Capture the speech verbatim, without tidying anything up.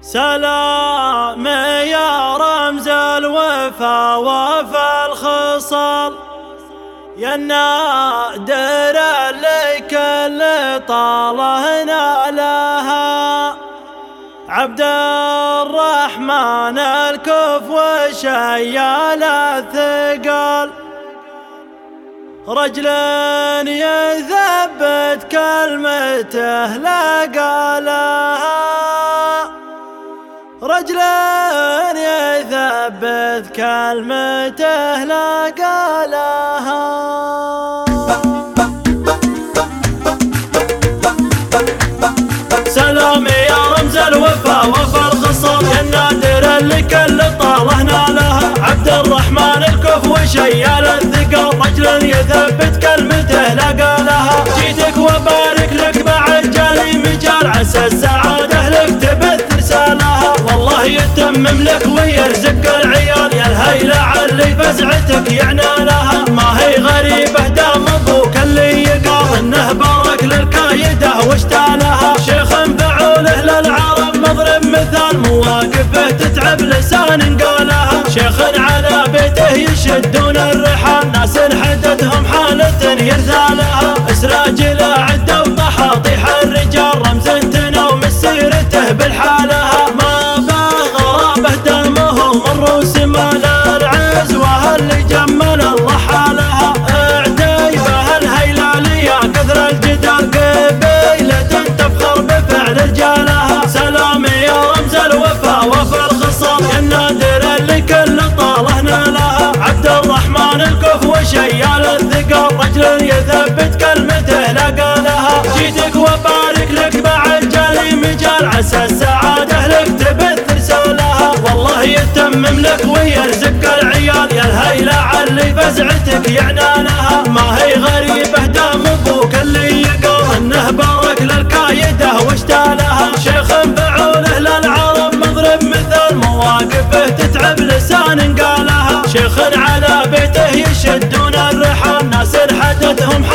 سلام يا رمز الوفا وفا الخصال، يا النادر اللي كل طاله نالها. عبد الرحمن الكف وشيال الثقال، رجل يثبت كلمته لا قالها، رجل يثبت كلمته لا قالها. سلام يا رمز الوفا وفا الخصال، يا النادر اللي كل طاله نالها. عبد الرحمن الكف وشيال الثقال، رجل يثبت كلمته لا قالها. جيتك وبارك لك بعد جالي مجال، عسى السعاده لك تبث رسالها. والله يتمم لك ويرزق العيال، يا الهيلة اللي فزعتك يعنى لها. ما هي غريبه دام ابوك اللي يقال انه بارك للكايده واشتالها. شيخ فعوله للعرب مضرب مثال، مواقفه تتعب لسان قالها. شيخ على بيته يشدون الرحال، ناس حدتهم حالة يرثالها. اسراجل عده وطحاطيح الرجال، رمز تنوم سيرته بالحالها. ما به غرابه دمه مر وسمال العزوه اللي جمل الله حالها. اعتيبه الهيلاليه كثر الجدال، قبيلة تفخر بفعل رجالها. سلام يا رمز الوفا وفا الخصال، يا النادر اللي كل طاله نالها. عبد الرحمن الكف وشيال الثقال، رجل يثبت كلمته لا قالها. جيتك وبارك لك بعد جالي مجال، عسى السعاده لك تبث رسالها. والله يتمم لك ويرزق العيال، يا الهيلة اللي فزعتك يعنى لها. ما هي غريبه دام ابوك اللي يقال انه بارك للكايده واشتالها. شيخ فعوله للعرب مضرب مثال، مواقفه تتعب لسان قالها. شيخ على بيته يشدون الرحال، ناس حدتهم